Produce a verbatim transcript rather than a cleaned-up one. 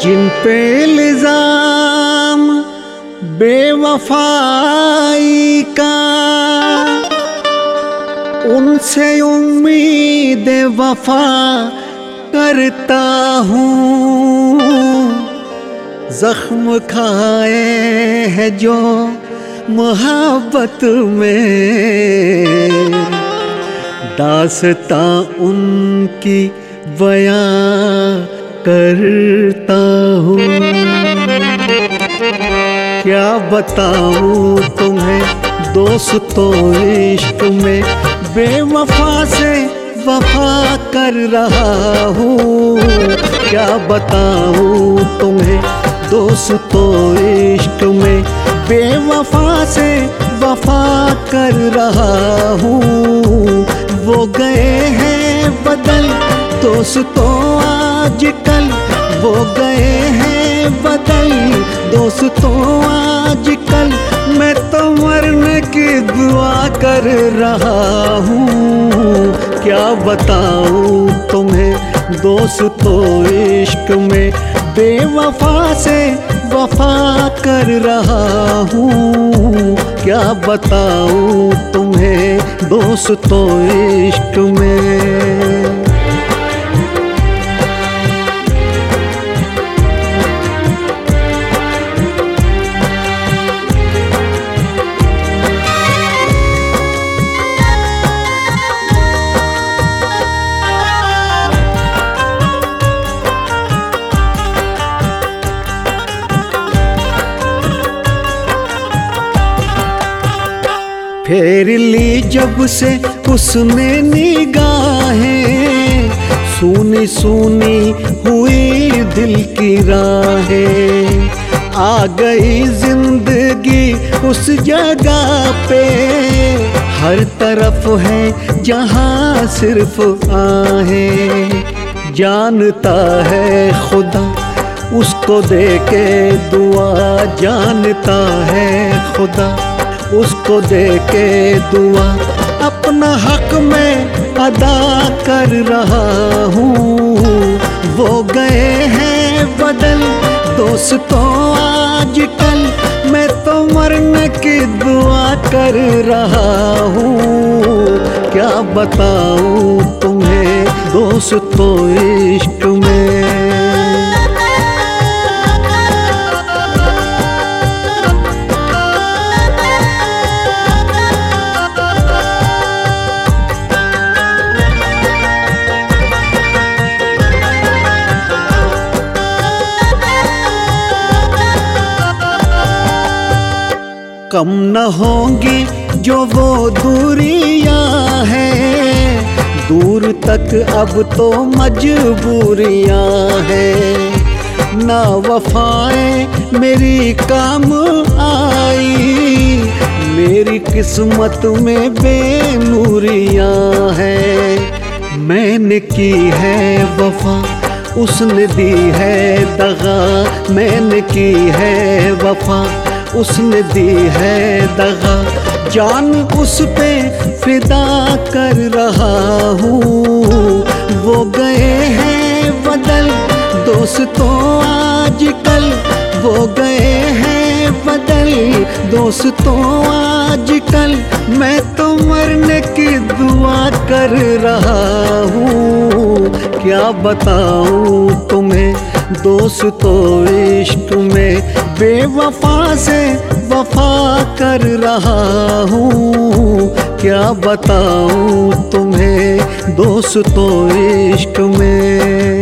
जिन पे इल्जाम बेवफाई का, उनसे उम्मीद वफा करता हूँ। जख्म खाए हैं जो मोहब्बत में, दास्तां उनकी बयां करता हूँ। क्या बताऊँ तुम्हें दोस्तों, इश्क में बेवफा से वफा कर रहा हूँ। क्या बताऊँ तुम्हें दोस्तों, इश्क में बेवफा से वफा कर रहा हूँ। वो गए हैं बदल दोस्तों आजकल, वो गए हैं बदल दोस्तों आजकल। मैं तो मरने की दुआ कर रहा हूँ। क्या बताऊँ तुम्हें दोस्तों, इश्क में बेवफा से वफा कर रहा हूँ। क्या बताऊँ तुम्हें दोस्तों, इश्क में। फेर ली जब से उसने निगाहें, सूनी सूनी हुई दिल की राहें। आ गई जिंदगी उस जगह पे, हर तरफ है जहाँ सिर्फ आहें। जानता है खुदा उसको दे के दुआ, जानता है खुदा उसको दे के दुआ। अपना हक में अदा कर रहा हूँ। वो गए हैं बदल दोस्तों आजकल, मैं तो मरने की दुआ कर रहा हूँ। क्या बताऊँ तुम्हें दोस्तों, इश्क में। कम न होंगी जो वो दूरियां हैं, दूर तक अब तो मजबूरियां हैं। ना वफाएं मेरी काम आई, मेरी किस्मत में बेनूरियां हैं। मैंने की है वफा उसने दी है दगा, मैंने की है वफा उसने दी है दगा। जान उस पे फिदा कर रहा हूँ। वो गए हैं बदल दोस्तों आजकल, वो गए हैं बदल दोस्तों आजकल। मैं तो मरने की दुआ कर रहा हूँ। क्या बताऊँ तुम्हें दोस्तों, इश्क में बेवफा से वफा कर रहा हूँ। क्या बताऊँ तुम्हें दोस्तों, इश्क में।